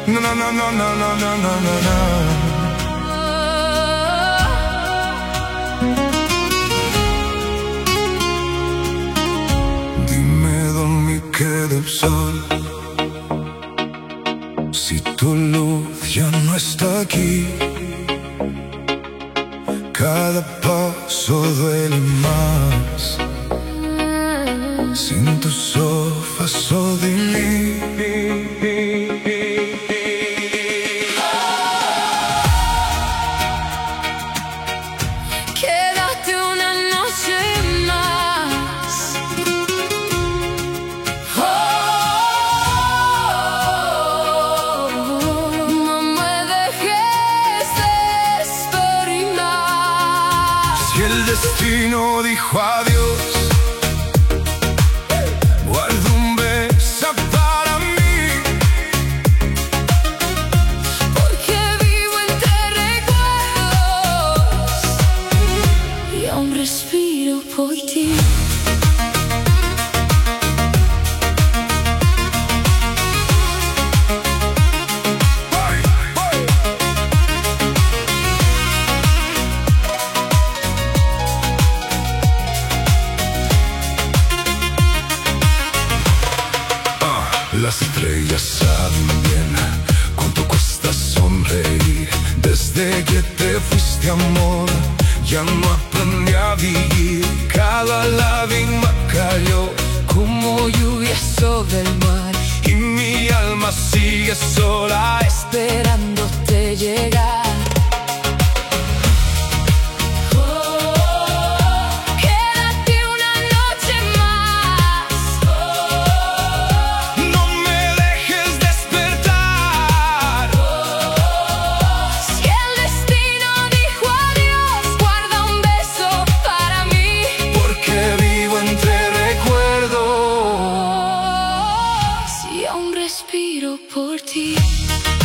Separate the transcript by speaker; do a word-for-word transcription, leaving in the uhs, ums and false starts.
Speaker 1: No, no, no, no, no, no, no, no, no, no. Dime dónde queda el sol, si tu luz ya no está aquí. Cada paso duele más sin tu paso de mí.
Speaker 2: Quédate una noche más. Oh, no me dejes desesperar.
Speaker 1: Si el destino dijo adiós, guarda un beso para mí,
Speaker 2: porque vivo entre recuerdos y aún respiro por ti.
Speaker 1: Las estrellas saben bien cuánto cuesta sonreír. Desde que te fuiste, amor, ya no aprendí a vivir. Cada lágrima cayó
Speaker 2: Como lluvia sobre el mar,
Speaker 1: y mi alma sigue sola
Speaker 2: esperándote llegar. Respiro por ti.